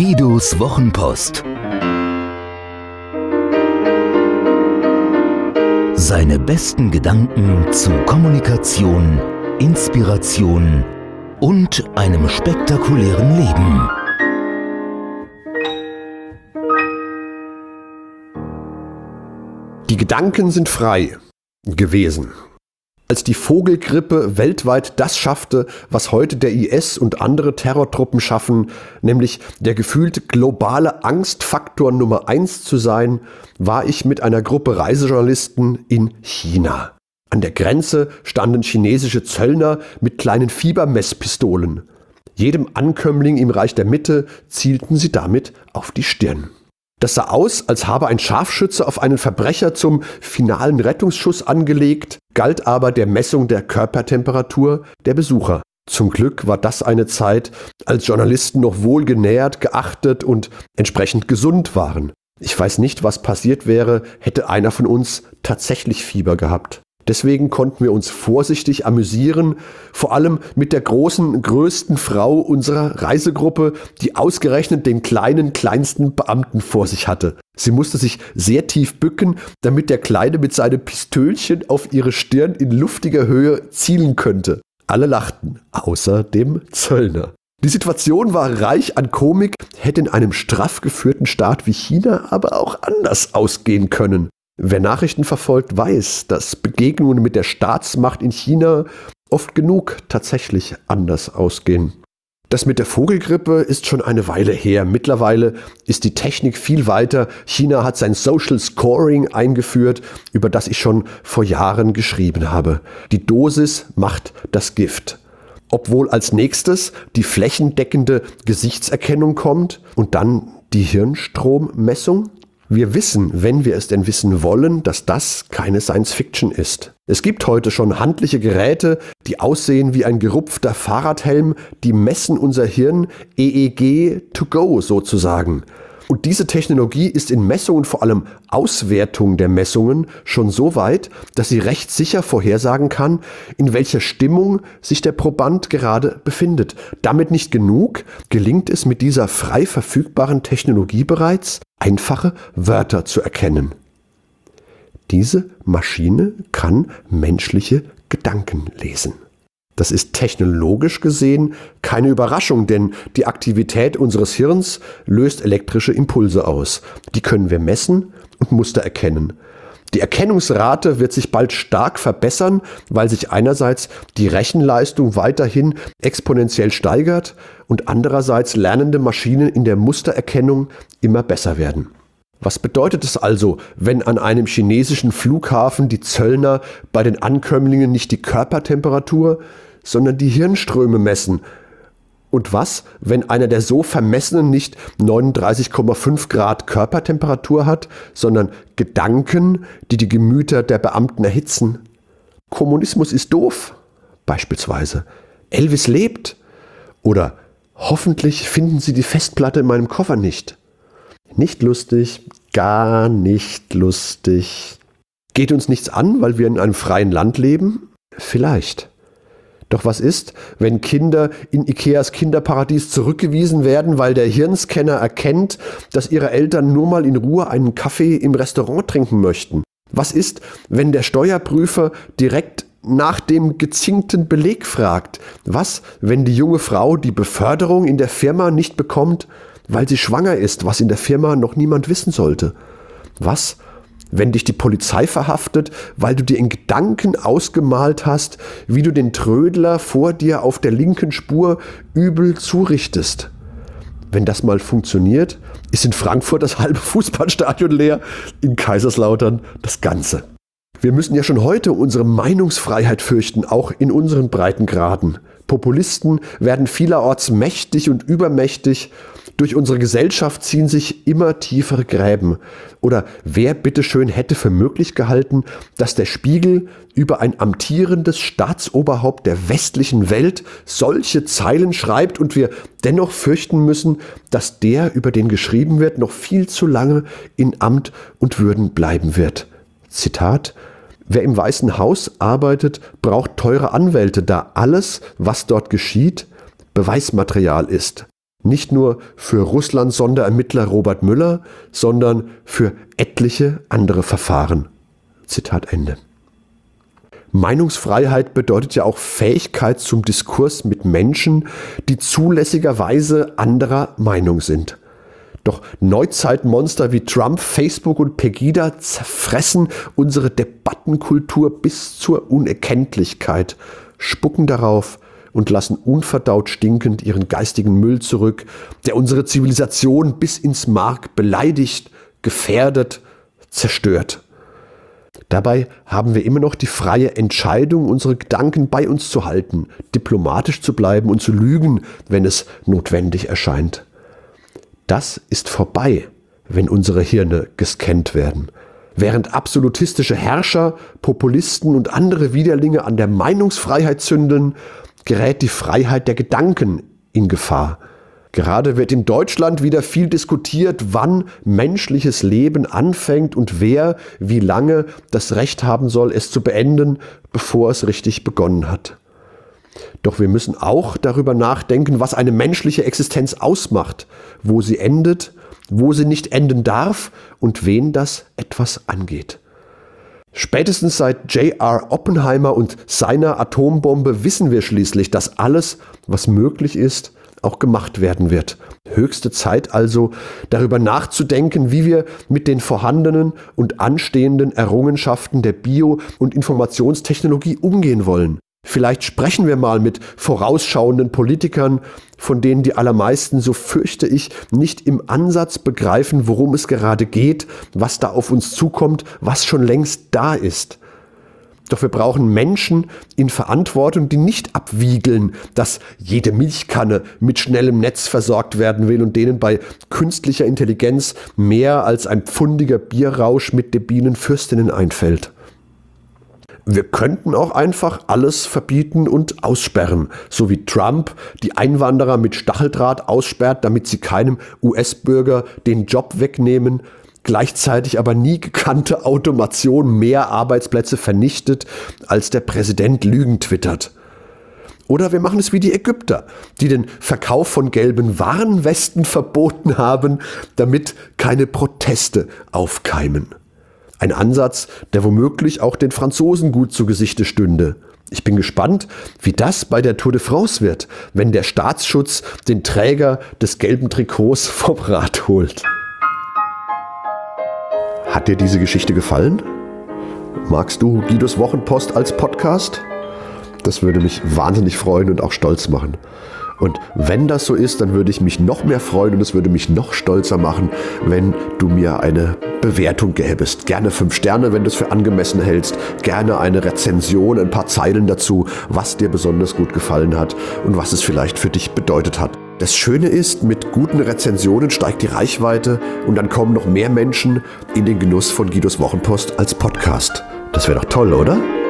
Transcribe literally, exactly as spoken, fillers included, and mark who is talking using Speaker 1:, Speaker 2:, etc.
Speaker 1: Guidos Wochenpost. Seine besten Gedanken zu Kommunikation, Inspiration und einem spektakulären Leben.
Speaker 2: Die Gedanken sind frei gewesen. Als die Vogelgrippe weltweit das schaffte, was heute der I S und andere Terrortruppen schaffen, nämlich der gefühlt globale Angstfaktor Nummer eins zu sein, war ich mit einer Gruppe Reisejournalisten in China. An der Grenze standen chinesische Zöllner mit kleinen Fiebermesspistolen. Jedem Ankömmling im Reich der Mitte zielten sie damit auf die Stirn. Das sah aus, als habe ein Scharfschütze auf einen Verbrecher zum finalen Rettungsschuss angelegt, galt aber der Messung der Körpertemperatur der Besucher. Zum Glück war das eine Zeit, als Journalisten noch wohlgenährt, geachtet und entsprechend gesund waren. Ich weiß nicht, was passiert wäre, hätte einer von uns tatsächlich Fieber gehabt. Deswegen konnten wir uns vorsichtig amüsieren, vor allem mit der großen, größten Frau unserer Reisegruppe, die ausgerechnet den kleinen, kleinsten Beamten vor sich hatte. Sie musste sich sehr tief bücken, damit der Kleine mit seinem Pistölchen auf ihre Stirn in luftiger Höhe zielen könnte. Alle lachten, außer dem Zöllner. Die Situation war reich an Komik, hätte in einem straff geführten Staat wie China aber auch anders ausgehen können. Wer Nachrichten verfolgt, weiß, dass Begegnungen mit der Staatsmacht in China oft genug tatsächlich anders ausgehen. Das mit der Vogelgrippe ist schon eine Weile her. Mittlerweile ist die Technik viel weiter. China hat sein Social Scoring eingeführt, über das ich schon vor Jahren geschrieben habe. Die Dosis macht das Gift. Obwohl als nächstes die flächendeckende Gesichtserkennung kommt und dann die Hirnstrommessung. Wir wissen, wenn wir es denn wissen wollen, dass das keine Science-Fiction ist. Es gibt heute schon handliche Geräte, die aussehen wie ein gerupfter Fahrradhelm, die messen unser Hirn E E G to go sozusagen. Und diese Technologie ist in Messungen, vor allem Auswertung der Messungen, schon so weit, dass sie recht sicher vorhersagen kann, in welcher Stimmung sich der Proband gerade befindet. Damit nicht genug, gelingt es mit dieser frei verfügbaren Technologie bereits, einfache Wörter zu erkennen. Diese Maschine kann menschliche Gedanken lesen. Das ist technologisch gesehen keine Überraschung, denn die Aktivität unseres Hirns löst elektrische Impulse aus. Die können wir messen und Muster erkennen. Die Erkennungsrate wird sich bald stark verbessern, weil sich einerseits die Rechenleistung weiterhin exponentiell steigert und andererseits lernende Maschinen in der Mustererkennung immer besser werden. Was bedeutet es also, wenn an einem chinesischen Flughafen die Zöllner bei den Ankömmlingen nicht die Körpertemperatur, sondern die Hirnströme messen? Und was, wenn einer der so Vermessenen nicht neununddreißig Komma fünf Grad Körpertemperatur hat, sondern Gedanken, die die Gemüter der Beamten erhitzen? Kommunismus ist doof, beispielsweise. Elvis lebt. Oder hoffentlich finden Sie die Festplatte in meinem Koffer nicht. Nicht lustig, gar nicht lustig. Geht uns nichts an, weil wir in einem freien Land leben? Vielleicht. Doch was ist, wenn Kinder in Ikeas Kinderparadies zurückgewiesen werden, weil der Hirnscanner erkennt, dass ihre Eltern nur mal in Ruhe einen Kaffee im Restaurant trinken möchten? Was ist, wenn der Steuerprüfer direkt nach dem gezinkten Beleg fragt? Was, wenn die junge Frau die Beförderung in der Firma nicht bekommt, weil sie schwanger ist, was in der Firma noch niemand wissen sollte? Was, wenn dich die Polizei verhaftet, weil du dir in Gedanken ausgemalt hast, wie du den Trödler vor dir auf der linken Spur übel zurichtest? Wenn das mal funktioniert, ist in Frankfurt das halbe Fußballstadion leer, in Kaiserslautern das Ganze. Wir müssen ja schon heute unsere Meinungsfreiheit fürchten, auch in unseren Breitengraden. Populisten werden vielerorts mächtig und übermächtig. Durch unsere Gesellschaft ziehen sich immer tiefere Gräben. Oder wer bitteschön hätte für möglich gehalten, dass der Spiegel über ein amtierendes Staatsoberhaupt der westlichen Welt solche Zeilen schreibt und wir dennoch fürchten müssen, dass der, über den geschrieben wird, noch viel zu lange in Amt und Würden bleiben wird. Zitat: Wer im Weißen Haus arbeitet, braucht teure Anwälte, da alles, was dort geschieht, Beweismaterial ist. Nicht nur für Russland-Sonderermittler Robert Müller, sondern für etliche andere Verfahren. Zitat Ende. Meinungsfreiheit bedeutet ja auch Fähigkeit zum Diskurs mit Menschen, die zulässigerweise anderer Meinung sind. Doch Neuzeitmonster wie Trump, Facebook und Pegida zerfressen unsere Debattenkultur bis zur Unerkenntlichkeit, spucken darauf und lassen unverdaut stinkend ihren geistigen Müll zurück, der unsere Zivilisation bis ins Mark beleidigt, gefährdet, zerstört. Dabei haben wir immer noch die freie Entscheidung, unsere Gedanken bei uns zu halten, diplomatisch zu bleiben und zu lügen, wenn es notwendig erscheint. Das ist vorbei, wenn unsere Hirne gescannt werden. Während absolutistische Herrscher, Populisten und andere Widerlinge an der Meinungsfreiheit zündeln, gerät die Freiheit der Gedanken in Gefahr. Gerade wird in Deutschland wieder viel diskutiert, wann menschliches Leben anfängt und wer wie lange das Recht haben soll, es zu beenden, bevor es richtig begonnen hat. Doch wir müssen auch darüber nachdenken, was eine menschliche Existenz ausmacht, wo sie endet, wo sie nicht enden darf und wen das etwas angeht. Spätestens seit J R Oppenheimer und seiner Atombombe wissen wir schließlich, dass alles, was möglich ist, auch gemacht werden wird. Höchste Zeit also, darüber nachzudenken, wie wir mit den vorhandenen und anstehenden Errungenschaften der Bio- und Informationstechnologie umgehen wollen. Vielleicht sprechen wir mal mit vorausschauenden Politikern, von denen die allermeisten, so fürchte ich, nicht im Ansatz begreifen, worum es gerade geht, was da auf uns zukommt, was schon längst da ist. Doch wir brauchen Menschen in Verantwortung, die nicht abwiegeln, dass jede Milchkanne mit schnellem Netz versorgt werden will und denen bei künstlicher Intelligenz mehr als ein pfundiger Bierrausch mit debilen Fürstinnen einfällt. Wir könnten auch einfach alles verbieten und aussperren, so wie Trump die Einwanderer mit Stacheldraht aussperrt, damit sie keinem U S-Bürger den Job wegnehmen, gleichzeitig aber nie gekannte Automation mehr Arbeitsplätze vernichtet, als der Präsident Lügen twittert. Oder wir machen es wie die Ägypter, die den Verkauf von gelben Warnwesten verboten haben, damit keine Proteste aufkeimen. Ein Ansatz, der womöglich auch den Franzosen gut zu Gesichte stünde. Ich bin gespannt, wie das bei der Tour de France wird, wenn der Staatsschutz den Träger des gelben Trikots vom Rad holt. Hat dir diese Geschichte gefallen? Magst du Guidos Wochenpost als Podcast? Das würde mich wahnsinnig freuen und auch stolz machen. Und wenn das so ist, dann würde ich mich noch mehr freuen und es würde mich noch stolzer machen, wenn du mir eine Bewertung gäbest. Gerne fünf Sterne, wenn du es für angemessen hältst. Gerne eine Rezension, ein paar Zeilen dazu, was dir besonders gut gefallen hat und was es vielleicht für dich bedeutet hat. Das Schöne ist, mit guten Rezensionen steigt die Reichweite und dann kommen noch mehr Menschen in den Genuss von Guidos Wochenpost als Podcast. Das wäre doch toll, oder?